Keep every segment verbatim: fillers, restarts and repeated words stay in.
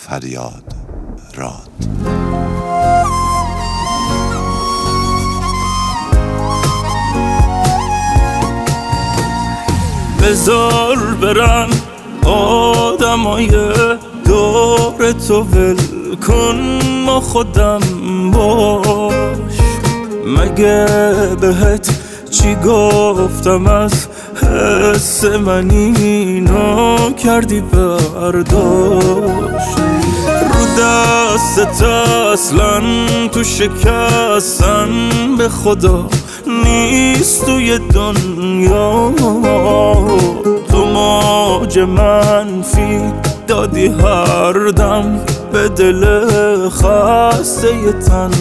فریاد راد. بذار برن آدمای دور تو، ول کن ما خودم باش. مگه بهت چی گفتم از حس منی نکردی برداشت؟ رو دستت اصلا تو شکستن به خدا نیست توی دنیا. تو موج منفی دادی هر دم به دل خسته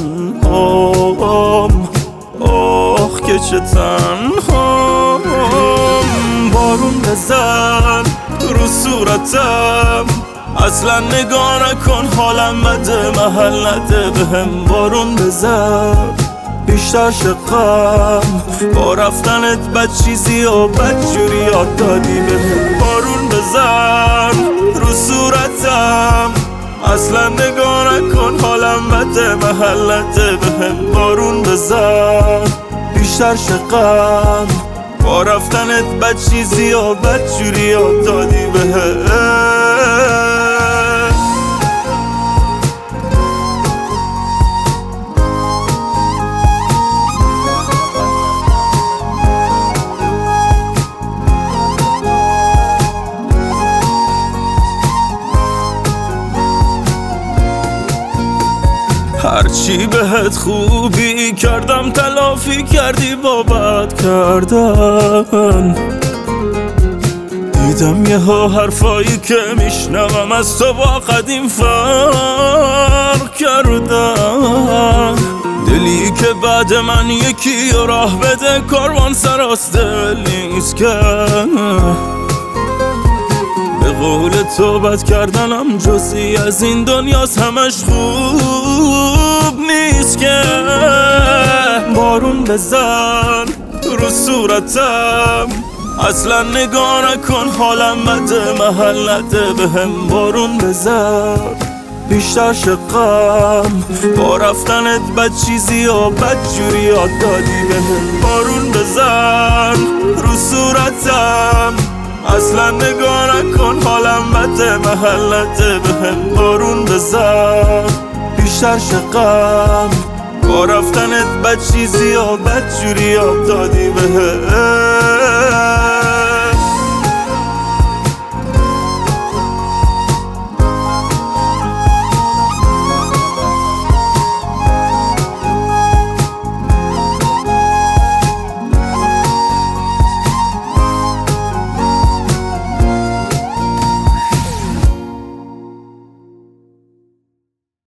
تنهام. آخ که چه تنهام. بارون بزن رو صورتم، اصلا نگاه نکن حالم بده، محل نده بهم. بارون بزن بیشتر شقم، با رفتنت بد چیزی و بد جوری یاد دادی بهم. بارون بزن رو صورتم، اصلا نگاه نکن حالم بده، محل نده بهم. بارون بزن بیشتر شقم، با رفتنت بد چیزی و بد جوری یاد دادی بهم. هرچی بهت خوبی کردم تلافی کردی با بد کردن. دیدم یه ها حرفایی که میشنوم از تو با قدیم فرق کردن. دلی که بعد من یکی راه بده، کاروان سراست دل نیست که. به قول تو بد کردنم جزئی از این دنیاست، همش خوب نیست که. بارون بزن رو صورتم، اصلا نگاه نکن حالم بده، محل نده بهم. بارون بزن بیشتر شقم، با رفتنت بد چیزی و بد جوری یاد دادی بهم. بارون بزن رو صورتم، اصلا نگاه نکن حالم بده، محل نده بهم. بارون بزن بیشتر شقم، با رفتنت بد چیزی و بد جوری یاد دادی بهم.